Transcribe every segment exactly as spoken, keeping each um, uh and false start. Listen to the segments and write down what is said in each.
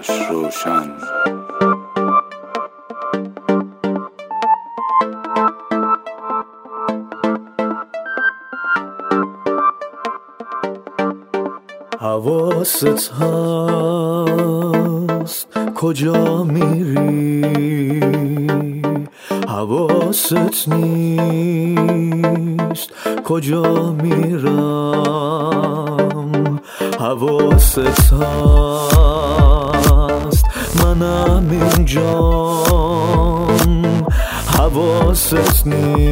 باش روشن. حواست هست کجا میری، حواست نیست کجا میرم، حواست هست منم اینجام، حواست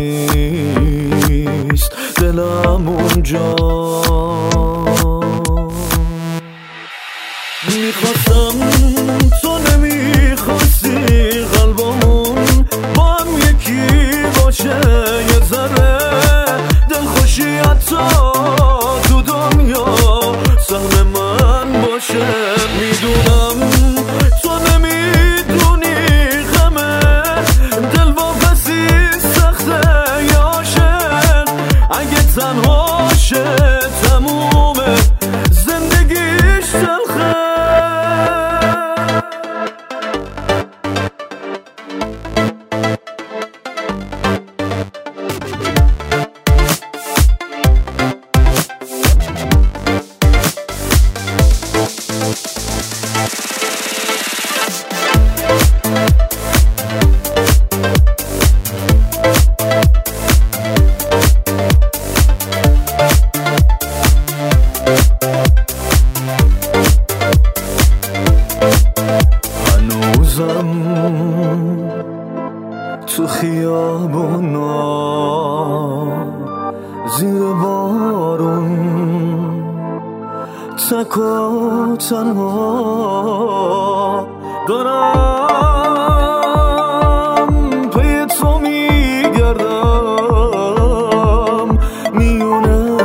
نیست دلم اونجا. میخواستم تو نمیخواستی قلبمون با هم یکی باشه، یه ذره دلخوشی حتی تو دنیا سهم من باشه. میدونم تو نمیدونی غمه دل واپسی سخته یا عاشق، اگه تنها شه تمومه زندگیش تلخه. تو خیابونا زیر بارون تک و تنها دارم پی تو میگردم، میونه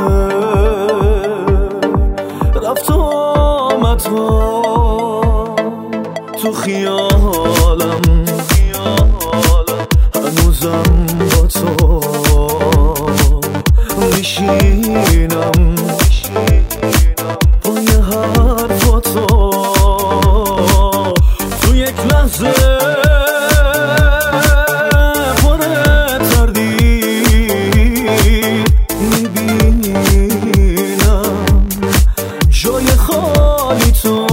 رفت و آمدها تو خیالم، هنوزم با تو میشینم پای حرفاتو تو یک لحظه پر تردید میبینم جای خالی تو.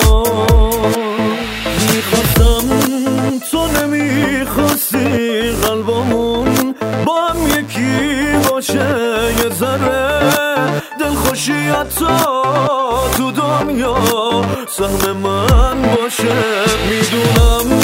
میخواستم تو نمیخواستی قلبمون با هم یکی باشه، یه ذره دلخوشی حتی تو دنیا سهم من باشه. میدونم